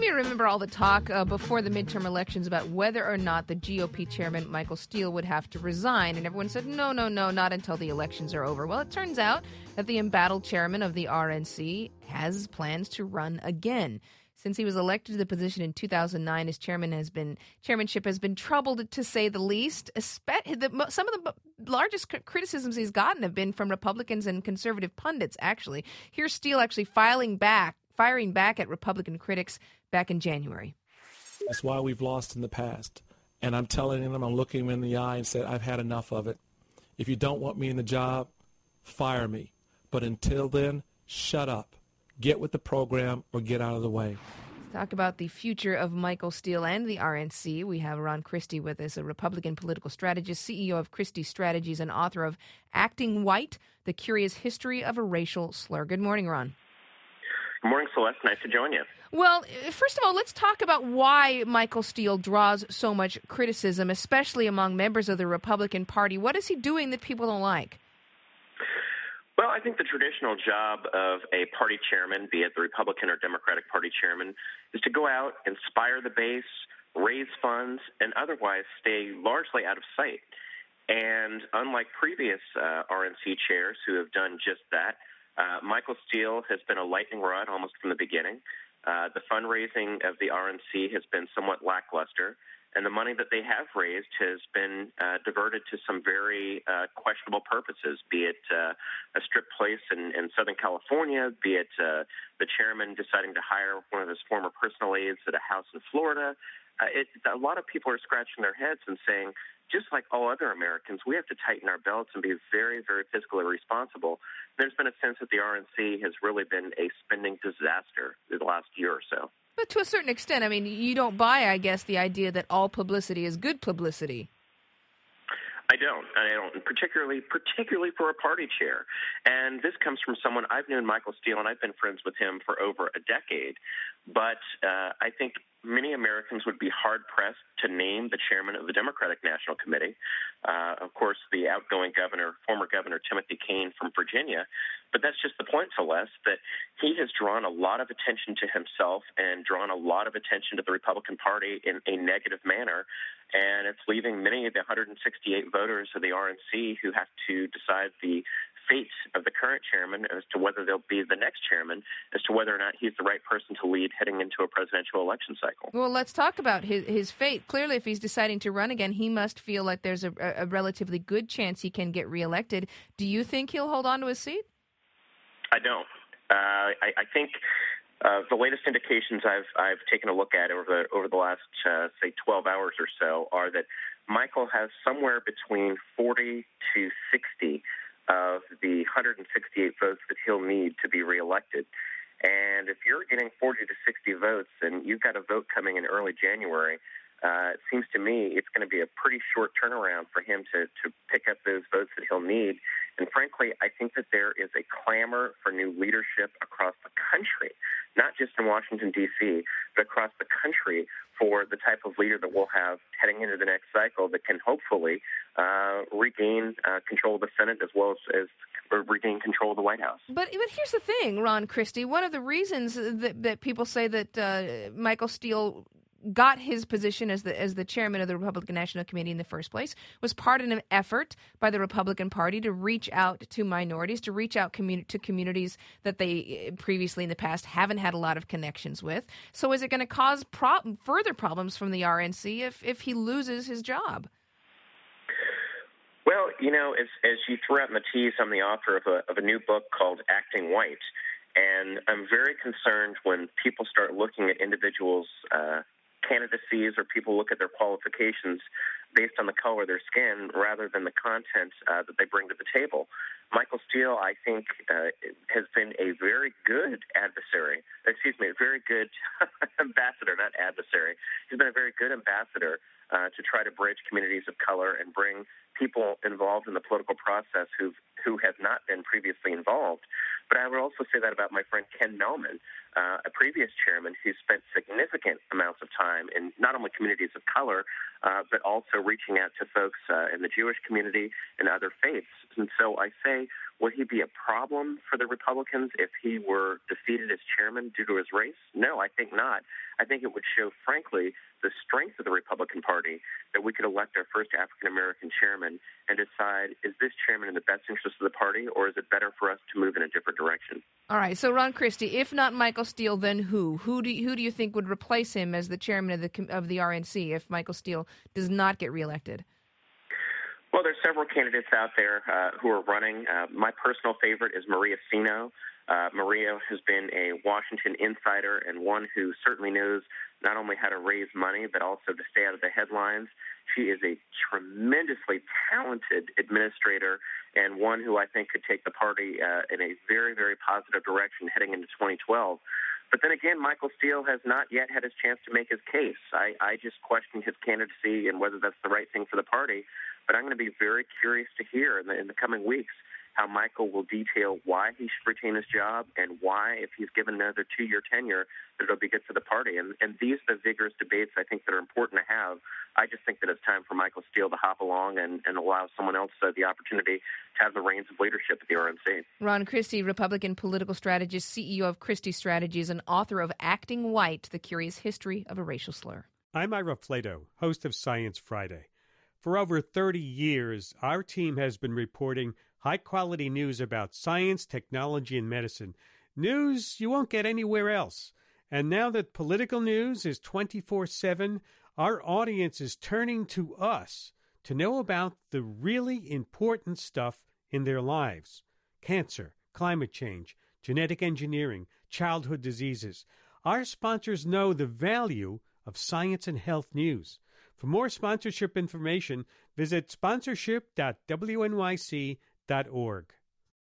of you remember all the talk before the midterm elections about whether or not the GOP chairman, Michael Steele, would have to resign. And everyone said, no, not until the elections are over. Well, it turns out that the embattled chairman of the RNC has plans to run again. Since he was elected to the position in 2009, his chairmanship has been troubled, to say the least. Some of the largest criticisms he's gotten have been from Republicans and conservative pundits, actually. Here's Steele actually firing back at Republican critics back in January. That's why we've lost in the past. And I'm telling them, I'm looking them in the eye and said, I've had enough of it. If you don't want me in the job, fire me. But until then, shut up. Get with the program or get out of the way. Let's talk about the future of Michael Steele and the RNC. We have Ron Christie with us, a Republican political strategist, CEO of Christie Strategies, and author of Acting White, The Curious History of a Racial Slur. Good morning, Ron. Good morning, Celeste. Nice to join you. Well, first of all, let's talk about why Michael Steele draws so much criticism, especially among members of the Republican Party. What is he doing that people don't like? Well, I think the traditional job of a party chairman, be it the Republican or Democratic Party chairman, is to go out, inspire the base, raise funds, and otherwise stay largely out of sight. And unlike previous RNC chairs who have done just that, Michael Steele has been a lightning rod almost from the beginning. The fundraising of the RNC has been somewhat lackluster, and the money that they have raised has been diverted to some very questionable purposes, be it a strip place in Southern California, be it the chairman deciding to hire one of his former personal aides at a house in Florida. A lot of people are scratching their heads and saying, just like all other Americans, we have to tighten our belts and be very, very fiscally responsible. There's been a sense that the RNC has really been a spending disaster the last year or so. But to a certain extent, I mean, you don't buy, I guess, the idea that all publicity is good publicity. I don't, particularly for a party chair. And this comes from someone, I've known Michael Steele, and I've been friends with him for over a decade. But I think many Americans would be hard-pressed to name the chairman of the Democratic National Committee. Of course, the outgoing former governor, Timothy Kaine from Virginia. But that's just the point, Celeste, that he has drawn a lot of attention to himself and drawn a lot of attention to the Republican Party in a negative manner. And it's leaving many of the 168 voters of the RNC who have to decide the fate of the current chairman as to whether they'll be the next chairman, as to whether or not he's the right person to lead heading into a presidential election cycle. Well, let's talk about his fate. Clearly, if he's deciding to run again, he must feel like there's a relatively good chance he can get reelected. Do you think he'll hold on to his seat? I don't. I think the latest indications I've taken a look at over the last, say, 12 hours or so are that Michael has somewhere between 40 to 60 of the 168 votes that he'll need to be reelected. And if you're getting 40 to 60 votes and you've got a vote coming in early January, it seems to me it's going to be a pretty short turnaround for him to pick up those votes that he'll need. And frankly, I think that there is a clamor for new leadership across the country, not just in Washington, D.C., but across the country for the type of leader that we'll have heading into the next cycle that can hopefully regain control of the Senate as well as regain control of the White House. But here's the thing, Ron Christie. One of the reasons that people say that Michael Steele got his position as the chairman of the Republican National Committee in the first place was part of an effort by the Republican Party to reach out to minorities, to reach out to communities that they previously in the past haven't had a lot of connections with. So is it going to cause further problems from the RNC if he loses his job? Well, as you threw out in the tease, I'm the author of a new book called Acting White. And I'm very concerned when people start looking at individuals' candidacies or people look at their qualifications based on the color of their skin rather than the content that they bring to the table. Michael Steele, I think, has been a very good ambassador, not adversary. He's been a very good ambassador to try to bridge communities of color and bring people involved in the political process who have not been previously involved. But I would also say that about my friend Ken Mehlman, a previous chairman who spent significant amounts of time in not only communities of color, but also reaching out to folks in the Jewish community and other faiths. And so I say Would he be a problem for the Republicans if he were defeated as chairman due to his race? No, I think not. I think it would show, frankly, the strength of the Republican Party that we could elect our first African-American chairman and decide, is this chairman in the best interest of the party, or is it better for us to move in a different direction? All right, so Ron Christie, if not Michael Steele, then who? Who do you think would replace him as the chairman of the RNC if Michael Steele does not get reelected? Well, there's several candidates out there who are running. My personal favorite is Maria Sino. Maria has been a Washington insider and one who certainly knows not only how to raise money, but also to stay out of the headlines. She is a tremendously talented administrator and one who I think could take the party in a very, very positive direction heading into 2012. But then again, Michael Steele has not yet had his chance to make his case. I just question his candidacy and whether that's the right thing for the party. But I'm going to be very curious to hear in the coming weeks how Michael will detail why he should retain his job and why, if he's given another 2-year tenure, that it'll be good for the party. And these are the vigorous debates I think that are important to have. I just think that it's time for Michael Steele to hop along and allow someone else the opportunity to have the reins of leadership at the RNC. Ron Christie, Republican political strategist, CEO of Christie Strategies, and author of Acting White, The Curious History of a Racial Slur. I'm Ira Flato, host of Science Friday. For over 30 years, our team has been reporting high-quality news about science, technology, and medicine. News you won't get anywhere else. And now that political news is 24/7, our audience is turning to us to know about the really important stuff in their lives. Cancer, climate change, genetic engineering, childhood diseases. Our sponsors know the value of science and health news. For more sponsorship information, visit sponsorship.wnyc.org.